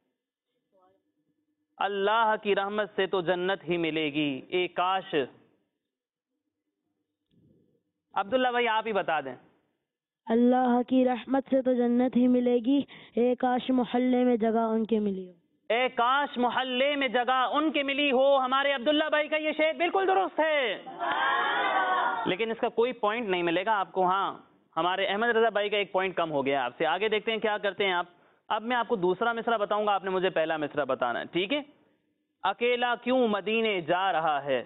اللہ کی رحمت سے تو جنت ہی ملے گی. اے کاش. عبداللہ بھائی آپ ہی بتا دیں. اللہ کی رحمت سے تو جنت ہی ملے گی. اے کاش محلے میں جگہ ان کے ملی ہو. اے کاش محلے میں جگہ ان کے ملی ہو. ہمارے عبداللہ بھائی کا یہ شعر بالکل درست ہے، لیکن اس کا کوئی پوائنٹ نہیں ملے گا آپ کو. ہاں ہمارے احمد رضا بھائی کا ایک پوائنٹ کم ہو گیا آپ سے. آگے دیکھتے ہیں کیا کرتے ہیں آپ. اب میں آپ کو دوسرا مصرع بتاؤں گا، آپ نے مجھے پہلا مصرع بتانا ہے. ٹھیک ہے؟ اکیلا کیوں مدینے جا رہا ہے.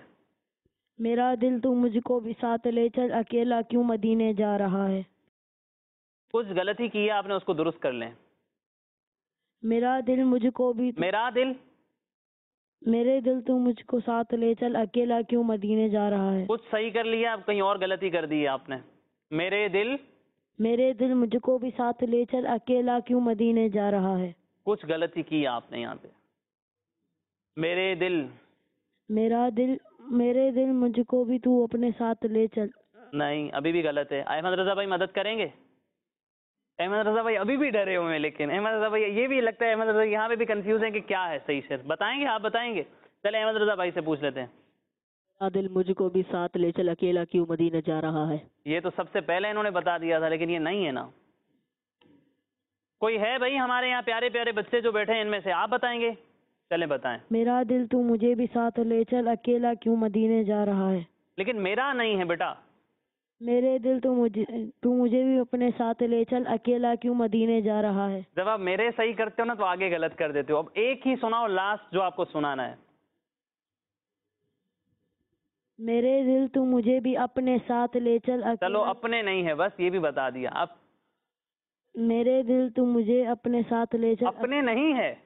میرا دل تو مجھ کو بھی ساتھ لے چل. اکیلا کیوں مدینے جا رہا ہے. کچھ غلطی کی ہے آپ نے، اس کو درست کر لیں. میرا دل مجھ کو بھی میرا دل میرے دل تو مجھ کو ساتھ لے چل، اکیلا کیوں مدینے جا رہا ہے. کچھ صحیح کر لیا، اب کہیں اور غلطی کر دی ہے آپ نے. میرے دل میرے دل مجھ کو بھی ساتھ لے چل، اکیلا کیوں مدینے جا رہا ہے. کچھ غلطی کی آپ نے یہاں پہ. میرے دل میرا دل میرے دل مجھ کو بھی تو اپنے ساتھ لے چل. نہیں، ابھی بھی غلط ہے. احمد رضا بھائی مدد کریں گے؟ احمد رضا بھائی ابھی بھی ڈرے ہوئے ہیں، لیکن احمد رضا بھائی یہ بھی لگتا ہے احمد رضا یہاں پہ بھی کنفیوز ہیں کہ کیا ہے صحیح شعر. بتائیں گے؟ آپ بتائیں گے؟ چلے احمد رضا بھائی سے پوچھ لیتے ہیں. میرا دل مجھ کو بھی ساتھ لے چل، اکیلا کیوں مدینے جا رہا ہے. یہ تو سب سے پہلے انہوں نے بتا دیا تھا، لیکن یہ نہیں ہے نا. کوئی ہے بھائی ہمارے یہاں پیارے پیارے بچے جو بیٹھے ہیں، ان میں سے آپ بتائیں گے؟ چلیں بتائیں. میرا دل تو مجھے بھی ساتھ لے چل، اکیلا کیوں مدینے جا رہا ہے. لیکن میرا نہیں ہے بیٹا. میرے دل تو مجھے تو مجھے بھی اپنے ساتھ لے چل، اکیلا کیوں مدینے جا رہا ہے. جب آپ میرے صحیح کرتے ہو نا تو آگے غلط کر دیتے ہو. اب ایک ہی سناؤ لاسٹ جو آپ کو سنانا ہے. میرے دل تو مجھے بھی اپنے ساتھ لے چل. چلو اپنے نہیں ہے، بس یہ بھی بتا دیا. اب میرے دل تو مجھے اپنے ساتھ لے چل. اپنے نہیں ہے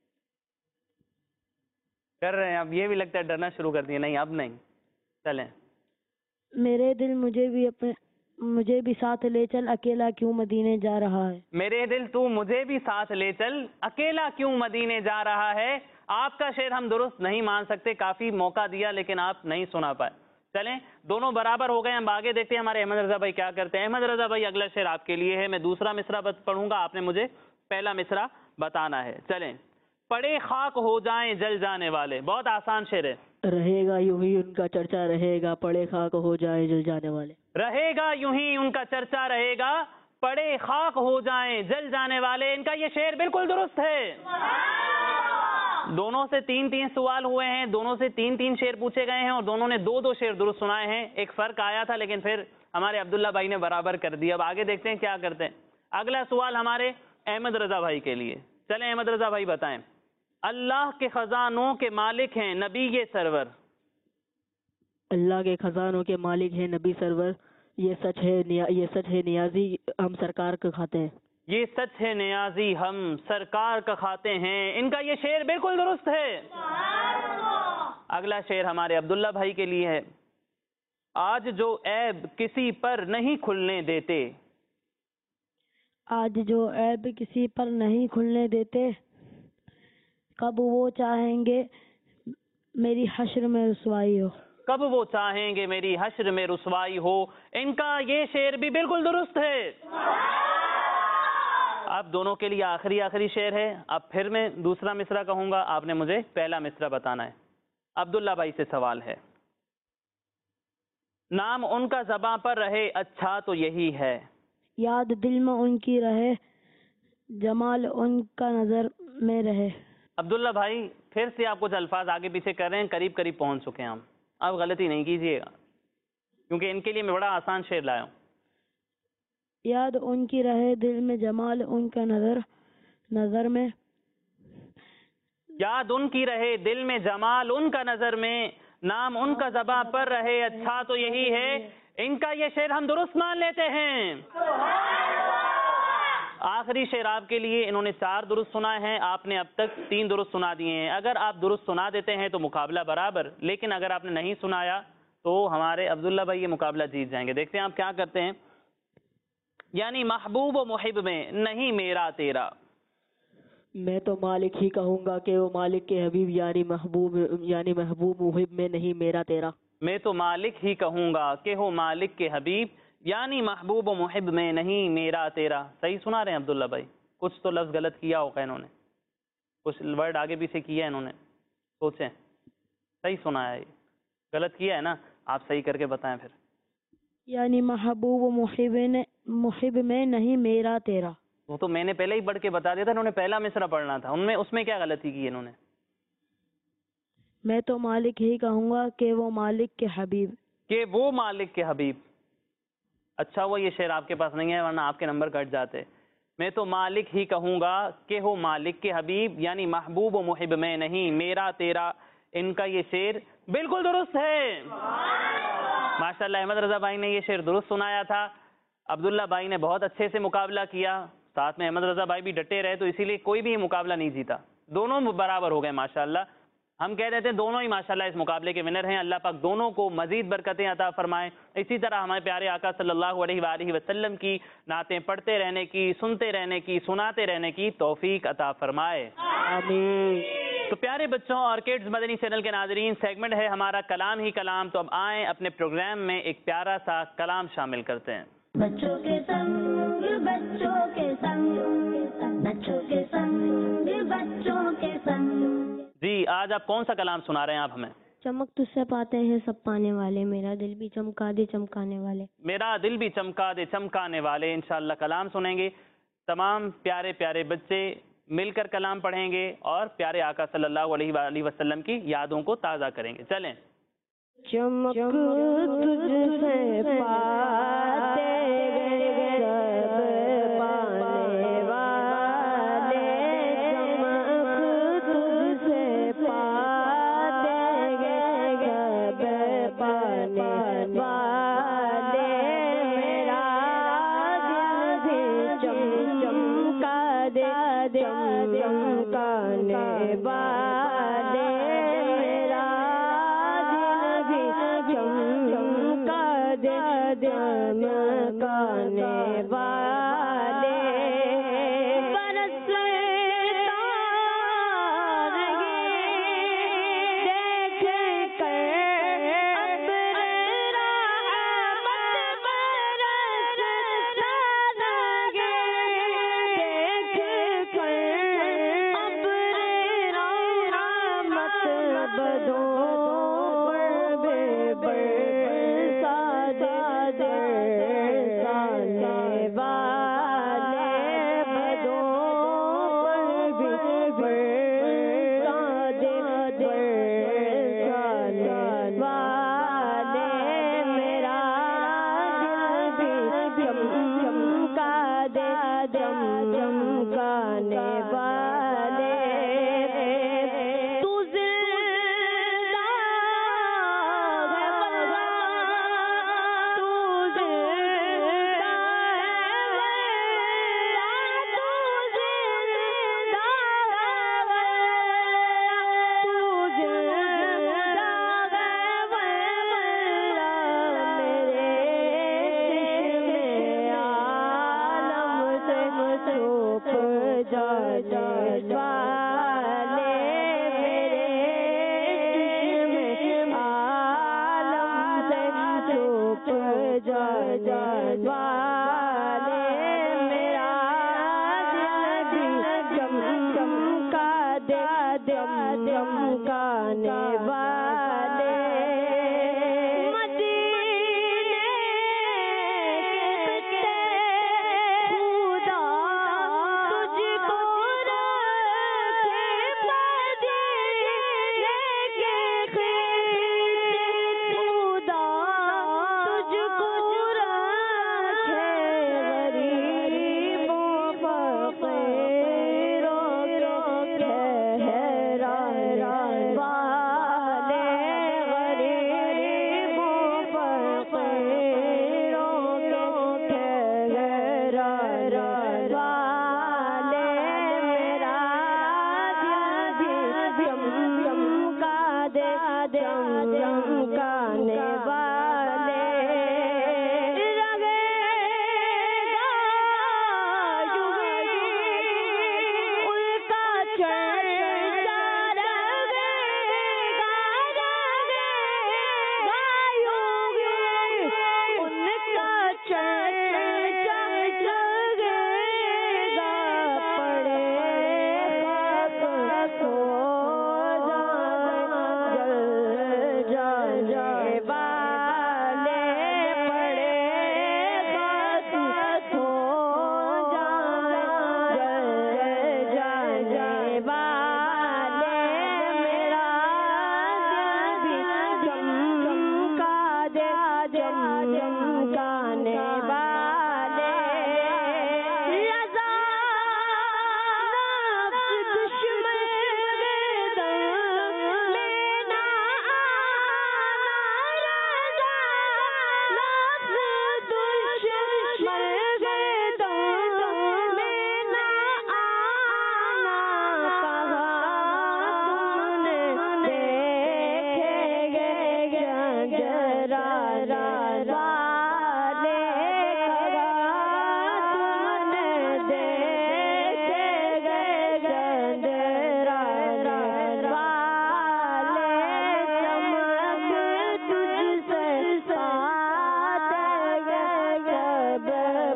کر رہے ہیں. اب یہ بھی لگتا ہے ڈرنا شروع کر دیا. نہیں اب نہیں. چلیں. میرے دل مجھے بھی اپنے مجھے بھی ساتھ لے چل، اکیلا کیوں مدینے جا رہا ہے. میرے دل تو مجھے بھی ساتھ لے چل، اکیلا کیوں مدینے جا رہا ہے. آپ کا شعر ہم درست نہیں مان سکتے، کافی موقع دیا لیکن آپ نہیں سنا پائے. چلیں دونوں برابر ہو گئے. ہم آگے دیکھتے ہیں ہمارے احمد رضا بھائی کیا کرتے ہیں. احمد رضا بھائی اگلا شعر آپ کے لیے ہے. میں دوسرا مصرع پڑھوں گا، آپ نے مجھے پہلا مصرع بتانا ہے. چلیں. پڑے خاک ہو جائیں جل جانے والے. بہت آسان شعر ہے. رہے گا یوں ہی ان کا چرچا رہے گا، پڑے خاک ہو جائیں جل جانے والے. رہے گا یوں ہی ان کا چرچا رہے گا، پڑے خاک ہو جائیں جل جانے والے. ان کا یہ شعر بالکل درست ہے. دونوں سے تین تین سوال ہوئے ہیں، دونوں سے تین تین شعر پوچھے گئے ہیں اور دونوں نے دو دو شعر درست سنائے ہیں. ایک فرق آیا تھا لیکن پھر ہمارے عبداللہ بھائی نے برابر کر دیا. اب آگے دیکھتے ہیں کیا کرتے ہیں. اگلا سوال ہمارے احمد رضا بھائی کے لیے. چلیں احمد رضا بھائی بتائیں. اللہ کے خزانوں کے مالک ہیں نبی یہ سرور. اللہ کے خزانوں کے مالک ہیں نبی سرور. یہ سچ ہے یہ سچ ہے نیازی ہم سرکار کا کھاتے ہیں. یہ سچ ہے نیازی ہم سرکار کا کھاتے ہیں. ان کا یہ شعر بالکل درست ہے. اگلا شعر ہمارے عبداللہ بھائی کے لیے ہے. آج جو عیب کسی پر نہیں کھلنے دیتے. آج جو عیب کسی پر نہیں کھلنے دیتے، کب وہ چاہیں گے میری حشر میں رسوائی ہو. کب وہ چاہیں گے میری حشر میں رسوائی ہو. ان کا یہ شعر بھی بالکل درست ہے. اب دونوں کے لیے آخری آخری شعر ہے. اب پھر میں دوسرا مصرع کہوں گا، آپ نے مجھے پہلا مصرع بتانا ہے. عبداللہ بھائی سے سوال ہے. نام ان کا زباں پر رہے اچھا تو یہی ہے. یاد دل میں ان کی رہے، جمال ان کا نظر میں رہے. عبداللہ بھائی پھر سے آپ کچھ الفاظ آگے پیچھے کر رہے ہیں، قریب قریب پہنچ چکے ہیں ہم. اب غلطی نہیں کیجیے گا کیونکہ ان کے لیے میں بڑا آسان شعر لایا ہوں. یاد ان کی رہے دل میں، جمال ان کا نظر نظر میں. یاد ان کی رہے دل میں، جمال ان کا نظر میں. نام ان کا زباں پر رہے اچھا تو یہی ہے. ان کا یہ شعر ہم درست مان لیتے ہیں. آخری شعر آپ کے لیے. انہوں نے چار درست سنائے ہیں، آپ نے اب تک تین درست سنا دیے ہیں. اگر آپ درست سنا دیتے ہیں تو مقابلہ برابر، لیکن اگر آپ نے نہیں سنایا تو ہمارے عبداللہ بھائی یہ مقابلہ جیت جائیں گے. دیکھتے ہیں آپ کیا کرتے ہیں. یعنی محبوب و محب میں نہیں میرا تیرا. میں تو مالک ہی کہوں گا کہ وہ مالک کے حبیب، یعنی محبوب یعنی محبوب محب میں نہیں میرا تیرا. میں تو مالک ہی کہوں گا کہ ہو مالک کے حبیب، یعنی محبوب و محب میں نہیں میرا تیرا. صحیح سنا رہے ہیں عبداللہ بھائی؟ کچھ تو لفظ غلط کیا ہوگا انہوں نے، کچھ ورڈ آگے پیچھے کیا انہوں نے. سوچیں صحیح سنا ہے. غلط کیا ہے نا؟ آپ صحیح کر کے بتائیں پھر. یعنی محبوب و محب محب میں نہیں میرا تیرا. وہ تو میں نے پہلے ہی پڑھ کے بتا دیا تھا. انہوں نے پہلا مصرع پڑھنا تھا. ان میں اس میں کیا غلطی کی انہوں نے؟ میں تو مالک ہی کہوں گا کہ وہ مالک کے حبیب. کہ وہ مالک کے حبیب. اچھا وہ یہ شعر آپ کے پاس نہیں ہے ورنہ آپ کے نمبر کٹ جاتے. میں تو مالک ہی کہوں گا کہ ہو مالک کے حبیب، یعنی محبوب و محب میں نہیں میرا تیرا. ان کا یہ شعر بالکل درست ہے. ماشاءاللہ احمد رضا بھائی نے یہ شعر درست سنایا تھا. عبداللہ بھائی نے بہت اچھے سے مقابلہ کیا، ساتھ میں احمد رضا بھائی بھی ڈٹے رہے، تو اسی لیے کوئی بھی مقابلہ نہیں جیتا، دونوں برابر ہو گئے ماشاءاللہ۔ ہم کہہ دیتے ہیں دونوں ہی ماشاءاللہ اس مقابلے کے ونر ہیں، اللہ پاک دونوں کو مزید برکتیں عطا فرمائیں، اسی طرح ہمارے پیارے آقا صلی اللہ علیہ وآلہ وسلم کی نعتیں پڑھتے رہنے کی، سنتے رہنے کی، سناتے رہنے کی توفیق عطا فرمائے، آمین۔ تو پیارے بچوں اور کڈز مدنی چینل کے ناظرین، سیگمنٹ ہے ہمارا کلام ہی کلام، تو اب آئیں اپنے پروگرام میں ایک پیارا سا کلام شامل کرتے ہیں۔ بچوں کے سنگ بچوں کے سنگ بچوں کے سنگ بچوں کے سنگ۔ جی آج آپ کون سا کلام سنا رہے ہیں آپ ہمیں؟ چمک تجھ سے پاتے ہیں سب پانے والے، میرا دل بھی چمکا دے چمکانے والے۔ میرا دل بھی چمکا دے چمکانے والے، انشاءاللہ کلام سنیں گے، تمام پیارے پیارے بچے مل کر کلام پڑھیں گے اور پیارے آقا صلی اللہ علیہ وآلہ وسلم کی یادوں کو تازہ کریں گے۔ چلیں۔ چمک تجھ سے پاتے گئے سب پانے والے، چمک تجھ سے پاتے گئے سب پانے والے، میرا دل بھی چم چمکا دے چمکانے والے، میرا چمکانے والے، برستا رہے دیکھ کر ابر رحمت، برستا رہے دیکھ کر ابر رحمت، بدوں بے برسا دے والے، بدوں بے برسا دے والے، میرا دل بھی چمکا دے چمکانے والے، تو زندہ ہے تو زندہ ہے تو زندہ ہے تو زندہ چمکانے والے، مدینے کے خدا تجھ کو رکھے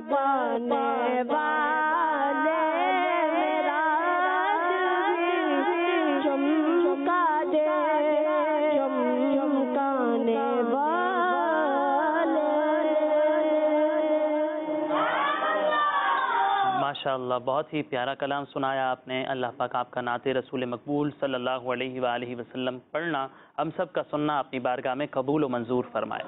पाने वाले मेरा दिल चमका दे, चमकाने वाले। माशाअल्लाह, बहुत ही प्यारा कलाम सुनाया आपने। अल्लाह पाक आपका नाते रसूल मकबूल सल्लल्लाहु अलैहि वालैहि वसल्लम पढ़ना हम सब का सुनना अपनी बारगाह में कबूल और मंजूर फरमाए।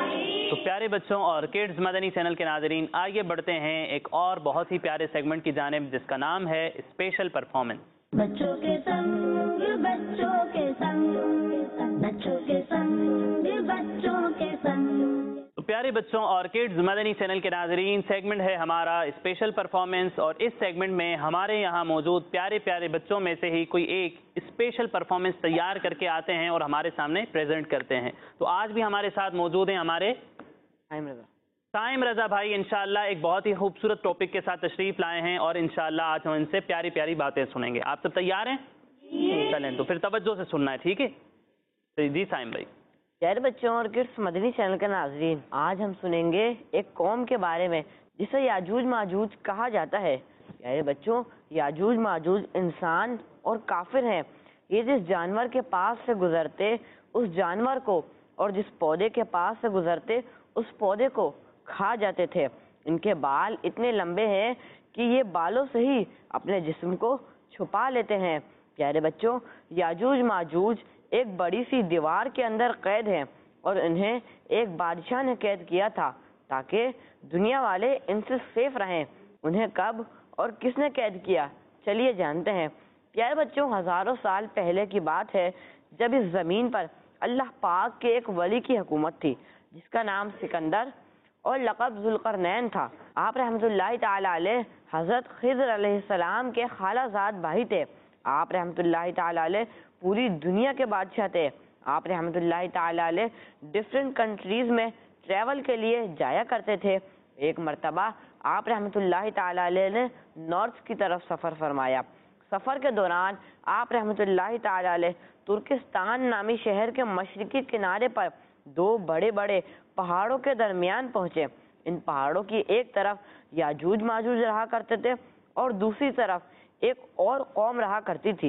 तो प्यारे बच्चों और किड्स मदनी चैनल के नाज़रीन, आगे बढ़ते हैं एक और बहुत ही प्यारे सेगमेंट की जानिब जिसका नाम है स्पेशल परफॉर्मेंस। बच्चों के संग बच्चों के संग बच्चों के संग बच्चों के संग। तो प्यारे बच्चों और किड्स मदनी चैनल के नाज़रीन, सेगमेंट है हमारा स्पेशल परफॉर्मेंस और इस सेगमेंट में हमारे यहाँ मौजूद प्यारे प्यारे बच्चों में से ही कोई एक स्पेशल परफॉर्मेंस तैयार करके आते हैं और हमारे सामने प्रेजेंट करते हैं। तो आज भी हमारे साथ मौजूद हैं हमारे साइम रज़ा साइम रज़ा भाई। इंशाअल्लाह एक बहुत ही खूबसूरत टॉपिक के साथ तशरीफ लाए हैं और इंशाअल्लाह आज हम इनसे प्यारी प्यारी बातें सुनेंगे। आप सब तैयार हैं? चलें तो फिर तवज्जो से सुनना है, ठीक है? तो जी साइम भाई। प्यारे बच्चों और किड्स मदनी चैनल के नाज़रीन, आज हम सुनेंगे एक कौम के बारे में जिसे याजूज माजूज कहा जाता है। प्यारे बच्चों, याजूज माजूज इंसान और काफिर हैं। ये जिस जानवर के पास से गुजरते उस जानवर को और जिस पौधे के पास से गुजरते उस पौधे को खा जाते थे। इनके बाल इतने लंबे हैं कि ये बालों से ही अपने जिस्म को छुपा लेते हैं। प्यारे बच्चों, याजूज माजूज एक बड़ी सी दीवार के अंदर कैद हैं और इन्हें एक बादशाह ने कैद किया था ताकि दुनिया वाले इनसे सेफ रहें। उन्हें कब और किसने कैद किया, चलिए जानते हैं। प्यारे बच्चों, हजारों साल पहले की बात है जब इस जमीन पर अल्लाह पाक के एक वली की हुकूमत थी जिसका नाम सिकंदर और लक़ब ज़ुल्क़रनैन था। आप रहमतुल्लाहि ताला अलैह हज़रत ख़िज़्र अलैहिस्सलाम के खालाजाद भाई थे। आप रहमतुल्लाहि ताला अलैह पूरी दुनिया के बादशाह थे। आप रहमतुल्लाहि ताला अलैह डिफरेंट कंट्रीज में ट्रैवल के लिए जाया करते थे। एक मर्तबा आप रहमतुल्लाहि ताला अलैह ने नॉर्थ की तरफ सफ़र फरमाया। सफ़र के दौरान आप रहमतुल्लाहि ताला अलैह तुर्किस्तान नामी शहर के मशरकी किनारे पर दो बड़े बड़े पहाड़ों के दरमियान पहुँचे। इन पहाड़ों की एक तरफ याजूज माजूज रहा करते थे और दूसरी तरफ एक और कौम रहा करती थी।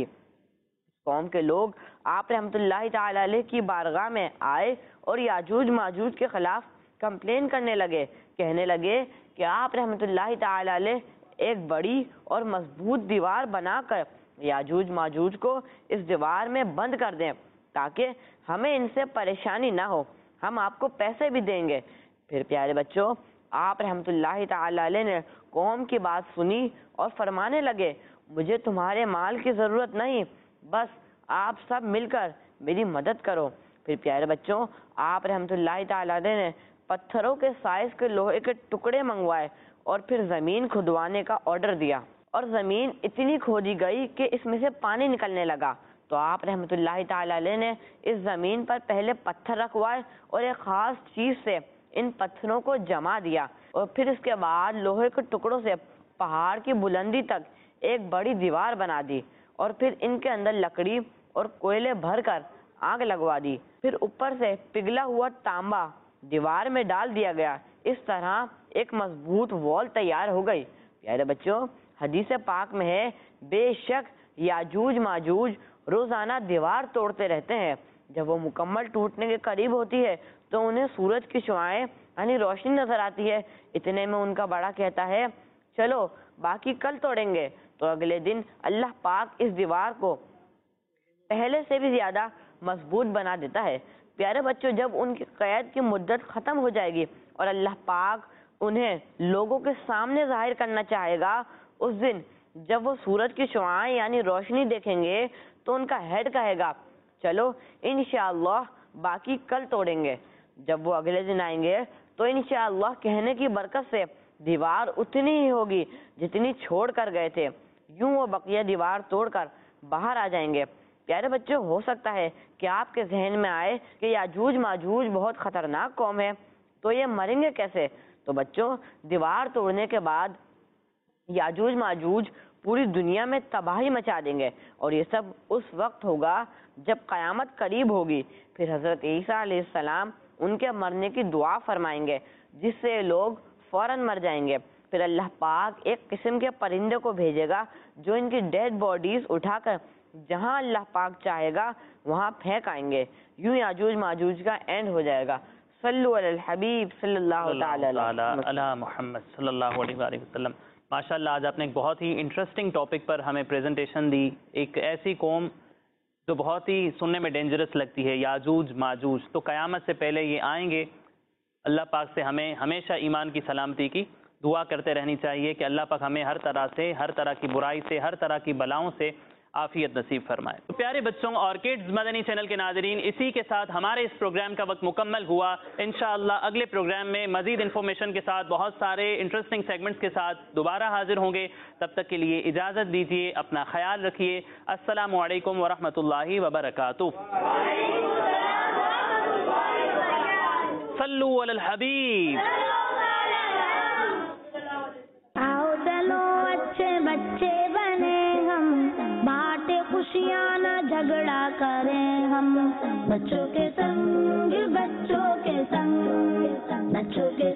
कौम के लोग आप रहमतुल्लाहि ताला अलैह की बारगाह में आए और याजूज माजूज के खिलाफ कंप्लेन करने लगे। कहने लगे कि आप रहमतुल्लाहि ताला अलैह एक बड़ी और मजबूत दीवार बनाकर याजूज माजूज को इस दीवार में बंद कर दें ताकि हमें इनसे परेशानी ना हो, हम आपको पैसे भी देंगे। फिर प्यारे बच्चों, आप रहमतुल्लाहि ताला अलैह ने कौम की बात सुनी और फरमाने लगे, मुझे तुम्हारे माल की ज़रूरत नहीं, बस आप सब मिलकर मेरी मदद करो। फिर प्यारे बच्चों, आप रहमतुल्लाहि ताला अलैह ने पत्थरों के साइज के लोहे के टुकड़े मंगवाए और फिर ज़मीन खुदवाने का ऑर्डर दिया और ज़मीन इतनी खोदी गई कि इसमें से पानी निकलने लगा। तो आप रहमतुल्लाहि ताला अलैह ने इस ज़मीन पर पहले पत्थर रखवाए और एक ख़ास चीज़ से इन पत्थरों को जमा दिया और फिर इसके बाद लोहे के टुकड़ों से पहाड़ की बुलंदी तक एक बड़ी दीवार बना दी और फिर इनके अंदर लकड़ी और कोयले भरकर आग लगवा दी। फिर ऊपर से पिघला हुआ तांबा दीवार में डाल दिया गया। इस तरह एक मजबूत वॉल तैयार हो गई। प्यारे बच्चों, हदीस पाक में है, बेशक याजूज माजूज रोजाना दीवार तोड़ते रहते हैं। जब वो मुकम्मल टूटने के करीब होती है तो उन्हें सूरज की शुआएं यानी रोशनी नजर आती है। इतने में उनका बड़ा कहता है, चलो बाकी कल तोड़ेंगे। तो अगले दिन अल्लाह पाक इस दीवार को पहले से भी ज्यादा मजबूत बना देता है। प्यारे बच्चों, जब उनकी कैद की मुद्दत खत्म हो जाएगी और अल्लाह पाक उन्हें लोगों के सामने जाहिर करना चाहेगा, उस दिन जब वो सूरज की शुआएं यानी रोशनी देखेंगे तो उनका हेड कहेगा, चलो इंशाअल्लाह बाकी कल तोड़ेंगे। जब वो अगले दिन आएंगे तो इंशाअल्लाह कहने की बरकत से दीवार उतनी ही होगी जितनी छोड़ कर गए थे। यूं वो बकिया दीवार तोड़कर बाहर आ जाएंगे। प्यारे बच्चों, हो सकता है कि आपके जहन में आए कि याजूज माजूज बहुत खतरनाक कौम है, तो ये मरेंगे कैसे? तो बच्चों, दीवार तोड़ने के बाद याजूज माजूज पूरी दुनिया में तबाही मचा देंगे और ये सब उस वक्त होगा जब क़यामत करीब होगी। फिर हज़रत ईसा अलैहिस्सलाम उनके मरने की दुआ फरमाएंगे जिससे लोग फौरन मर जाएंगे। پھر اللہ پاک ایک قسم کے پرندے کو بھیجے گا جو ان کی ڈیڈ باڈیز اٹھا کر جہاں اللہ پاک چاہے گا وہاں پھینک آئیں گے. یوں یاجوج ماجوج کا اینڈ ہو جائے گا. صلو علی الحبیب صلی اللہ تعالی علی محمد صلی اللہ علیہ وآلہ وسلم. ماشاء اللہ آج آپ نے ایک بہت ہی انٹرسٹنگ ٹاپک پر ہمیں پریزنٹیشن دی. ایک ایسی قوم جو بہت ہی سننے میں ڈینجرس لگتی ہے, یاجوج ماجوج. تو قیامت سے پہلے یہ آئیں گے. اللہ پاک سے ہمیں ہمیشہ ایمان کی سلامتی کی دعا کرتے رہنی چاہیے کہ اللہ پاک ہمیں ہر طرح سے, ہر طرح کی برائی سے, ہر طرح کی بلاؤں سے عافیت نصیب فرمائے. تو پیارے بچوں اور کڈز مدنی چینل کے ناظرین, اسی کے ساتھ ہمارے اس پروگرام کا وقت مکمل ہوا. انشاءاللہ اگلے پروگرام میں مزید انفارمیشن کے ساتھ, بہت سارے انٹرسٹنگ سیگمنٹس کے ساتھ دوبارہ حاضر ہوں گے. تب تک کے لیے اجازت دیجیے, اپنا خیال رکھیے. السلام علیکم ورحمۃ اللہ وبرکاتہ. صلو علی الحبیب. آؤ چلو اچھے بچے بنے ہم, بانٹے خوشیاں نہ جھگڑا کریں ہم. بچوں کے سنگ بچوں کے سنگ, بچوں کے